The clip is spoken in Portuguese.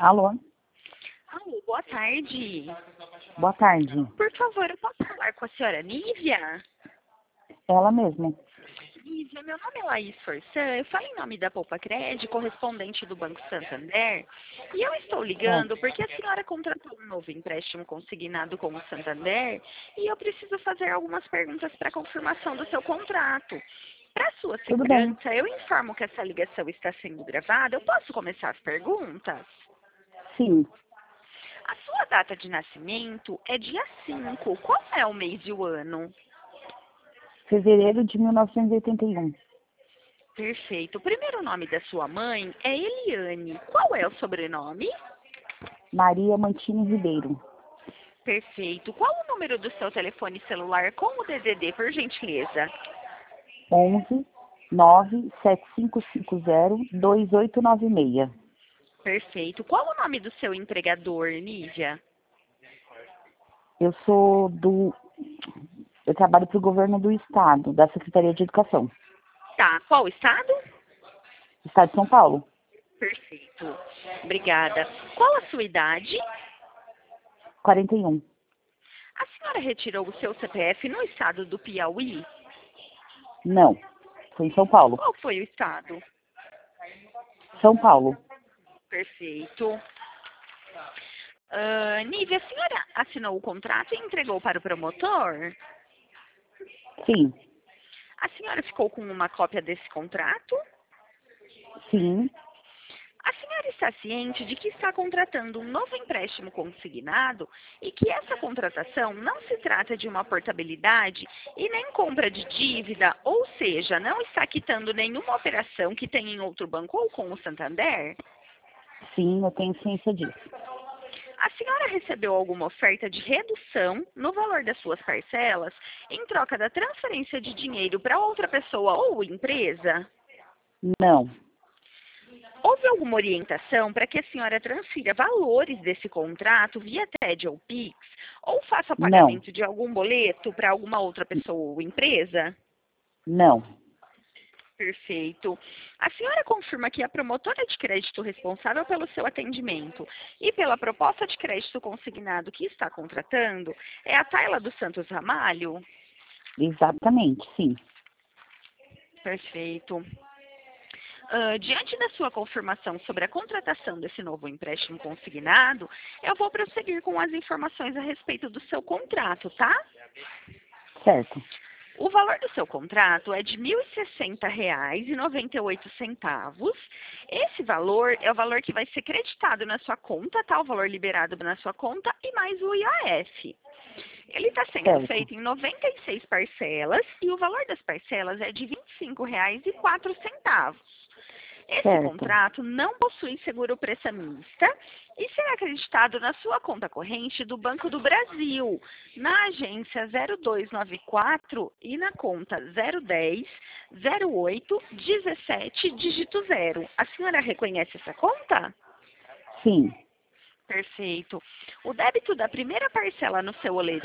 Alô, Alô, boa tarde. boa tarde. Por favor, eu posso falar com a senhora Nívia? Ela mesma. Nívia, meu nome é Laís Forçan, eu falo em nome da Poupa Crédito, correspondente do Banco Santander, e eu estou ligando porque a senhora contratou um novo empréstimo consignado com o Santander e eu preciso fazer algumas perguntas para confirmação do seu contrato. Para sua Tudo bem. segurança, eu informo que essa ligação está sendo gravada. Eu posso começar as perguntas? Sim, A sua data de nascimento é dia 5. Qual é o mês e o ano? fevereiro de 1981. Perfeito. O primeiro nome da sua mãe é Eliane. Qual é o sobrenome? Maria Mantini Ribeiro. Perfeito. Qual o número do seu telefone celular com o DDD, por gentileza? 11 97550 2896. Perfeito. Qual o nome do seu empregador, Nívia? Eu sou do... Eu trabalho para o governo do estado, da Secretaria de Educação. Tá. Qual estado? Estado de São Paulo. Perfeito. Obrigada. Qual a sua idade? 41. A senhora retirou o seu CPF no estado do Piauí? Não, foi em São Paulo. Qual foi o estado? São Paulo. Perfeito. Nívia, a senhora assinou o contrato e entregou para o promotor? Sim, A senhora ficou com uma cópia desse contrato? sim, A senhora está ciente de que está contratando um novo empréstimo consignado e que essa contratação não se trata de uma portabilidade e nem compra de dívida, ou seja, não está quitando nenhuma operação que tenha em outro banco ou com o Santander? sim, eu tenho ciência disso. A senhora recebeu alguma oferta de redução no valor das suas parcelas em troca da transferência de dinheiro para outra pessoa ou empresa? Não, Houve alguma orientação para que a senhora transfira valores desse contrato via TED ou Pix ou faça não, pagamento de algum boleto para alguma outra pessoa ou empresa? não. Perfeito. A senhora confirma que a promotora de crédito responsável pelo seu atendimento e pela proposta de crédito consignado que está contratando é a Tayla dos Santos Ramalho? Exatamente, sim. Perfeito. Diante da sua confirmação sobre a contratação desse novo empréstimo consignado, eu vou prosseguir com as informações a respeito do seu contrato, tá? Certo, O valor do seu contrato é de R$ 1.060,98. Esse valor é o valor que vai ser creditado na sua conta, tá? O valor liberado na sua conta e mais o IOF. Ele está sendo certo, feito em 96 parcelas e o valor das parcelas é de R$ 25,04. Esse certo, contrato não possui seguro prestamista e será acreditado na sua conta corrente do Banco do Brasil, na agência 0294 e na conta 010 08 17 dígito 0. A senhora reconhece essa conta? sim. Perfeito. O débito da primeira parcela no seu